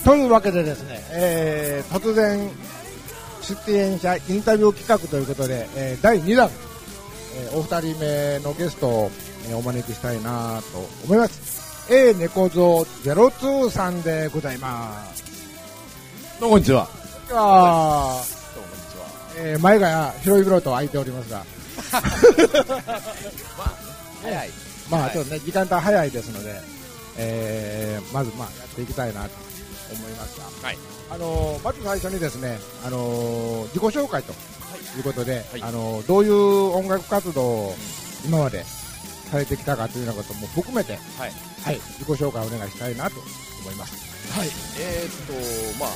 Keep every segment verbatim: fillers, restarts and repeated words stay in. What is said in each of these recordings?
というわけでですね、えー、突然出演者インタビュー企画ということで、えー、だいにだん、えー、お二人目のゲストを、えー、お招きしたいなと思います。 A 猫蔵ゼロツーさんでございます。 どうもこんにちは。 こんにちは。どうもこんにちは。えー、前が広い風呂と空いておりますがまあ、早い。 まあちょっとね、時間帯早いですので、えー、まずまあやっていきたいなと思いますが、はい、あのー、まず最初にですね、あのー、自己紹介ということで、はい、あのー、どういう音楽活動を今までされてきたかというようなことも含めて、はいはい、自己紹介をお願いしたいなと思います。 はい、えー、っとまあ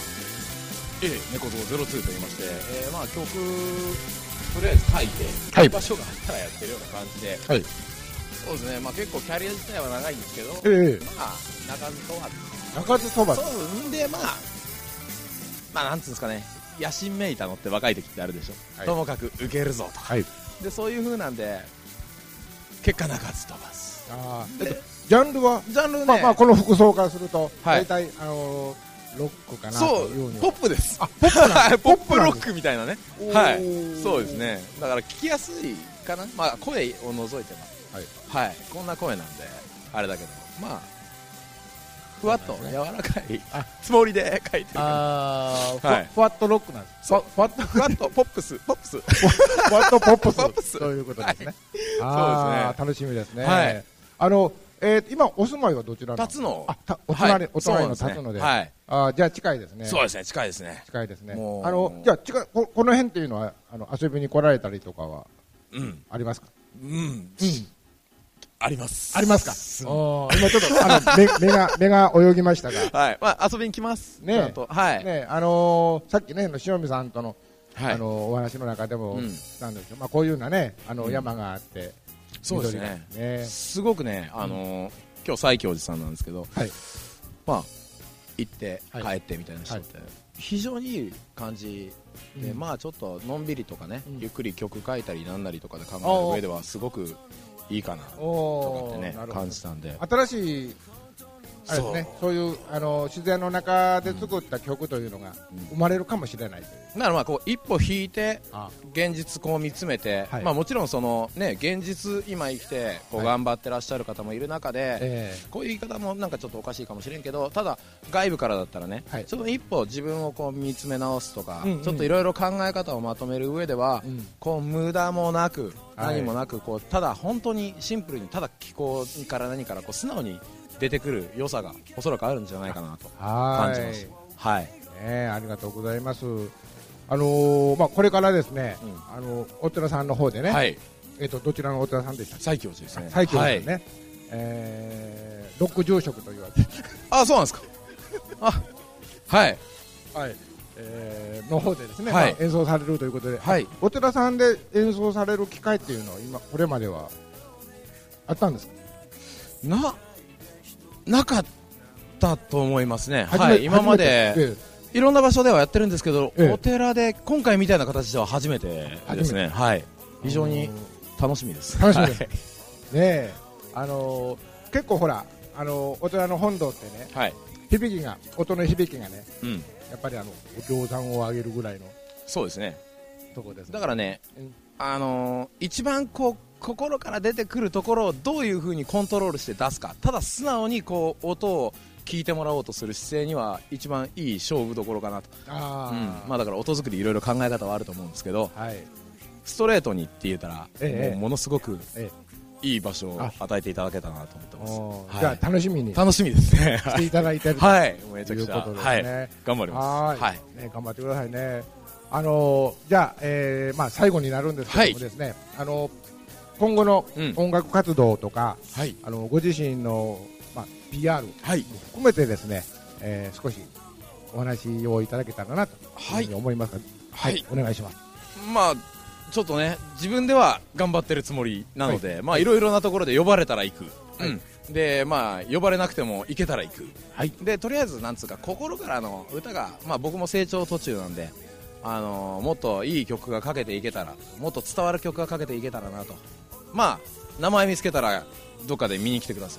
A 猫蔵ゼロツーと言いまして、えー、まあ曲とりあえず書いて、はい、場所があったらやってるような感じで、はい、そうですね、まあ、結構キャリア自体は長いんですけど、えー、まあ鳴かず飛ばず鳴かず飛ばずそうんで、まあまあなんつうんですかね、野心めいたのって若い時ってあるでしょ、はい、ともかく受けるぞとか、はい、でそういう風なんで結果鳴かず飛ばず。 あー、えっと、ジャンルはジャンルね、 まあ、まあこの服装からすると、はい、大体あのーロックかなというそうポップです。 あ、ポップなんポップロックみたいなね。はい、そうですね。だから聞きやすいかな。まあ声を除いては、はい、はい、こんな声なんであれだけど、まあふわっと柔らかいつもりで書いてる。 ああ、はい、ふわっとロックなんです。 ふわっとふわっとポップスポップスふわっとポップスポップスということですね。はい、そうですね。楽しみですね。はい、あの。えー、今お住まいはどちらなんですか？ 辰野。 あ、たお隣、はい、お隣の辰野で。はい。あ、じゃあ近いですね。 そうですね、近いですね。 近いですね。あの、じゃあ近い、こ、この辺っていうのはあの遊びに来られたりとかは、うん、ありますか？ うん。うん。あります。 ありますか？お今ちょっとあの目目が目が泳ぎましたが。 はい。まあ遊びに来ます。 ね。 はい。 ね、あのー、さっきね、塩見さんとの、はい、あのー、お話の中でもしたんですけど、うん、まあこういうようなね、あの、うん、山があって。 そうですね。ね、すごくね、あのーうん、今日西京寺さんなんですけど、はい、まあ行って帰ってみたいな人って、はい、非常にいい感じで、うん、まあちょっとのんびりとかね、うん、ゆっくり曲書いたりなんなりとかで考える上ではすごくいいかなとかってね感じたんで、 新しいあれですね、そういうあの自然の中で作った曲というのが生まれるかもしれない、うん、 だからまあこう一歩引いて現実こう見つめて、はい、まあもちろんそのね現実今生きてこう頑張ってらっしゃる方もいる中で、はいえー、こういう言い方もなんかちょっとおかしいかもしれんけど、ただ外部からだったらね、はい、ちょっと一歩自分をこう見つめ直すとか、うんうん、ちょっといろいろ考え方をまとめる上では、うん、こう無駄もなく何もなくこうただ本当にシンプルにただ気候から何からこう素直に出てくる良さがおそらくあるんじゃないかなと感じます。はい、 ね、ありがとうございます。あのー、まあこれからですね、うん、あのお寺さんの方でね、はい、えっ、ー、とどちらのお寺さんでしたっけ？ 西京寺ですね。 西京寺ですね。はい、えー、ロック住職と言われて。 あ、そうなんですか。あ、はいはい。えー、の方でですね、はい、まあ、演奏されるということで、はい、お寺さんで演奏される機会っていうのは今これまではあったんですか？ ななかったと思いますね。はい、今まで、ええ、いろんな場所ではやってるんですけど、ええ、お寺で今回みたいな形では初めてですね。はい、非常に楽しみです。 楽しみです。はい、ねえ、あのー、結構ほら、あのー、お寺の本堂ってね、はい、響きが音の響きがね、うん、やっぱりあのお経山を上げるぐらいのそうですね。 とこですね。 だからね、うん、あのー、一番こう心から出てくるところをどういう風にコントロールして出すか、ただ素直にこう音を聞いてもらおうとする姿勢には一番いい勝負どころかなと。あ、うん、まあだから音作りいろいろ考え方はあると思うんですけど、はい、ストレートにって言ったら、ええ、もうものすごくいい場所を与えていただけたなと思ってます。 はい、じゃあ楽しみに楽しみですね。 していただいてるはい、めちゃくちゃ、はい、 頑張ります。 はい、ね、頑張ってくださいね。あのー、じゃあ、えー、まあ最後になるんですけどもですね、はい、あのー今後の音楽活動とか、うん、はい、あのご自身の、まあ、ピーアール も含めてですね、はい、えー、少しお話をいただけたらなというふうに思いますが、はい、はい、お願いします。 まあちょっとね自分では頑張ってるつもりなので、はい、まあいろいろなところで呼ばれたら行く、はい、うん、でまあ呼ばれなくても行けたら行く、はい、でとりあえずなんつうか心からの歌が、まあ僕も成長途中なんで、あのー、もっといい曲がかけていけたら、もっと伝わる曲がかけていけたらなと。まあ名前見つけたらどっかで見に来てください。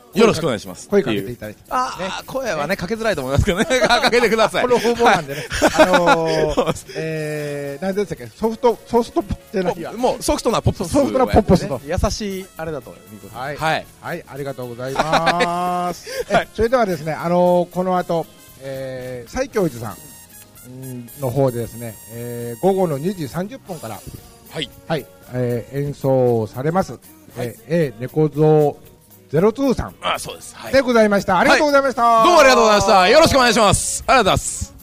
よろしくお願いします。 声かけていただいて。 ああ、声はね、かけづらいと思いますけどね。かけてください。 この方法なんでね。あのー、えー、何でしたっけ、ソフト、ソフトポップじゃないや。 もうソフトなポップス。 ソフトなポップスの。 優しい、あれだと。 はい。はい。はい、ありがとうございます。それではですね、あのー、この後、えー、西教寺さんの方でですね、えー、午後のにじさんじゅっぷんから、 はい。 はい、えー、演奏されます。はい、えー、えー、猫蔵ゼロツーさん。 あ、そうです。はい。 でございました。ありがとうございました。 どうもありがとうございました。よろしくお願いします。ありがとうございます。